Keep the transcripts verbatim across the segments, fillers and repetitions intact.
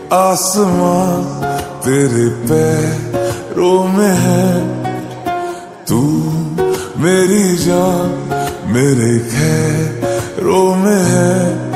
आसमां तेरे पैरों में है, तू मेरी जान मेरे खैरों में है।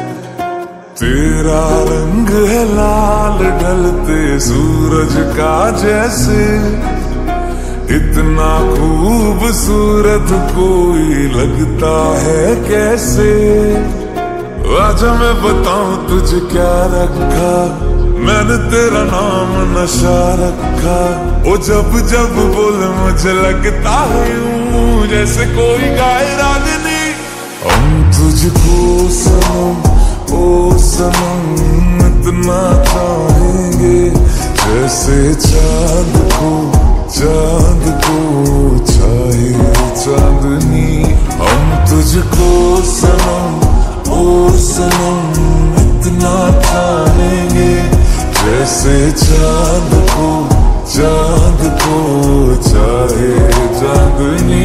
तेरा रंग है लाल ढलते सूरज का जैसे, इतना खूबसूरत कोई लगता है कैसे। आजा मैं बताऊं तुझे क्या रखा, मैंने तेरा नाम नशा रखा। ओ जब जब बोले मुझे लगता है यूं जैसे कोई गाए रागनी। हम तुझको सनम ओ सनम इतना चाहेंगे, जैसे चांद को चांद को चाहे चांदनी। हम तुझको सनम ओ सनम इतना चाहेंगे, जैसे चांद को चांद को चाहे चांदनी।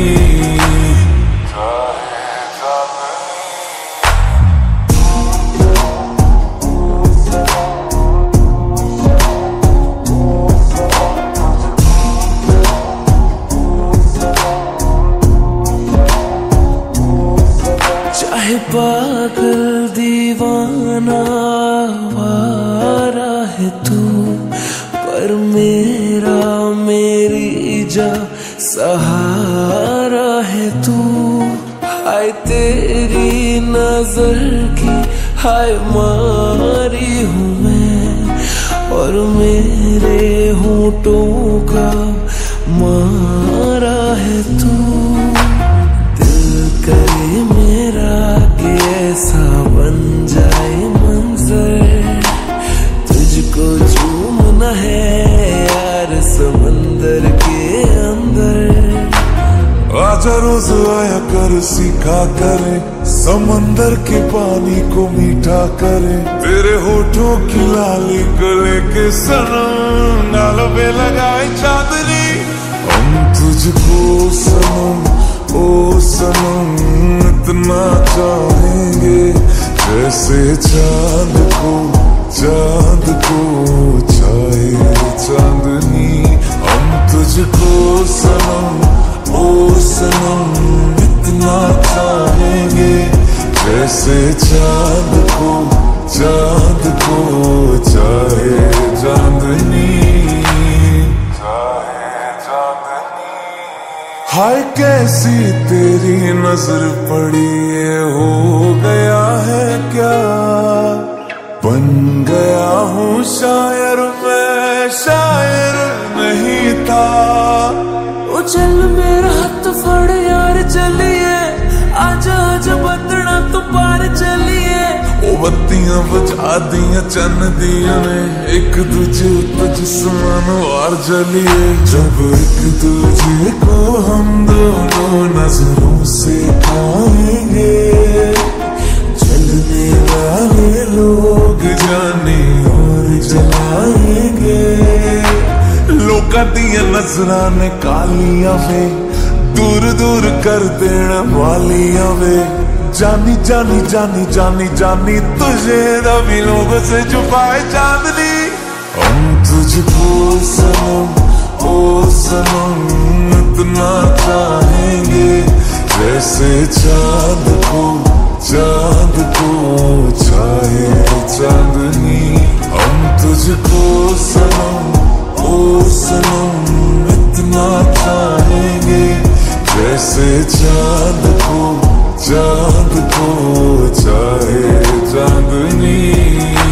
चाहे पागल दीवाना वारा है तू, पर मेरा मेरी जा सहारा है तू। हाय तेरी नजर की हाय मारी हूँ मैं, और मेरे होठों का मारा है तू। दिल करे मेरा कि ऐसा बन जाए मंजर, तुझको झूमना है यार समंदर के अंदर। आजा रोज आया कर सीखा करे, समंदर के पानी को मीठा करे। तेरे होठों की लाली को लेके सनम गालों पे लगाए चांदनी। हम तुझको सनम ओ सनम इतना चाहेंगे, जैसे चांद को चांद को चाहे चांदनी। हम तुझको सनम ओ सनम इतना चाहेंगे, जैसे चांद को चांद को चाहे चांदनी चाहे चांदनी। हाय कैसी तेरी नजर पड़ी है, हो गया है क्या बन गया हूँ शायर मैं, शायर नहीं था। ओ चल मेरा हाथ फड़ यार चलिए, आजा आजा बदना तो पार चलिए। ओ बत्तियां बुझा दिया चन्न दिया ने, एक दूजे तो जिस्मान वार जलिए। जब एक दूजे को हम दोनों नजरों से खाएंगे, चलने वाले लोग जाने और जलाएंगे। लोका दिया नजरा ने कालियां वे, दूर दूर कर देना वालियां वे। जानी जानी जानी जानी जानी तुझे दबी लोगों से छुपाए चांदनी। हम तुझको सनम ओ सनम इतना चाहेंगे, जैसे चांद को चांद को चाहे चांदनी। हम तुझको सनम ओ सनम इतना चाहेंगे, जैसे चांद को चांद को चाहे चांदनी।